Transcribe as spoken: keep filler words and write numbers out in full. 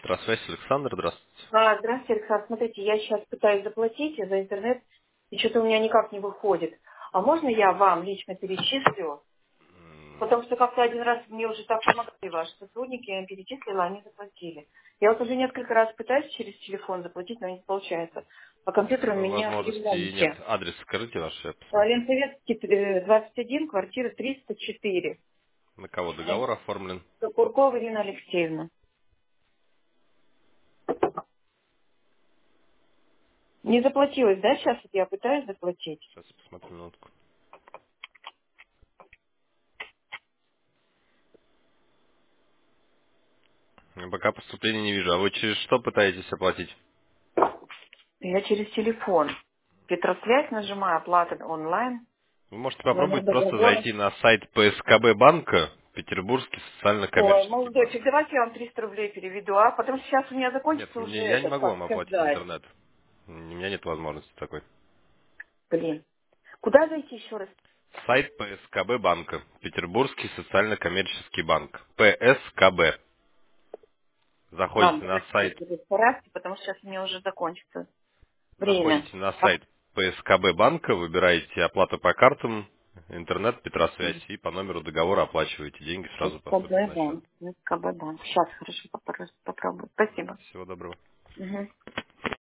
Петросвязь, Александр, здравствуйте. А, здравствуйте, Александр. Смотрите, я сейчас пытаюсь заплатить за интернет, и что-то у меня никак не выходит. А можно я вам лично перечислю? Потому что как-то один раз мне уже так помогли ваши сотрудники, я им перечислила, они заплатили. Я вот уже несколько раз пытаюсь через телефон заплатить, но не получается. По компьютеру у меня Возможности нет. ремонте. Адрес скажите ваш, я А, посмотрю. Ленсоветский, э, двадцать один, квартира триста четыре. На кого договор оформлен? Куркова Ирина Алексеевна. Не заплатилась, да, сейчас вот я пытаюсь заплатить? Сейчас я посмотрю минутку. Пока поступления не вижу. А вы через что пытаетесь оплатить? Я через телефон. Петросвязь нажимаю, оплата онлайн, Вы можете номер попробовать просто договора. зайти на сайт П С К Б банка, Петербургский Ой, социально-коммерческий молодочек, банк. давайте я вам триста рублей переведу, а? Потому что сейчас у меня Нет, закончится уже мне, я не этот, могу как вам оплатить сказать. интернет. У меня нет возможности такой. Блин. Куда зайти еще раз? Сайт П С К Б банка, Петербургский социально-коммерческий банк. П С К Б. А, Заходите на давайте я сайт буду стараться, потому что сейчас у меня уже закончится время. Заходите на А, сайт П С К Б банка, выбираете оплату по картам, интернет, Петросвязь и по номеру договора оплачиваете. Деньги сразу поступят СКБ на счет. банк. СКБ банк. Сейчас, хорошо, попро- попробую. Спасибо. Всего доброго. Мгм.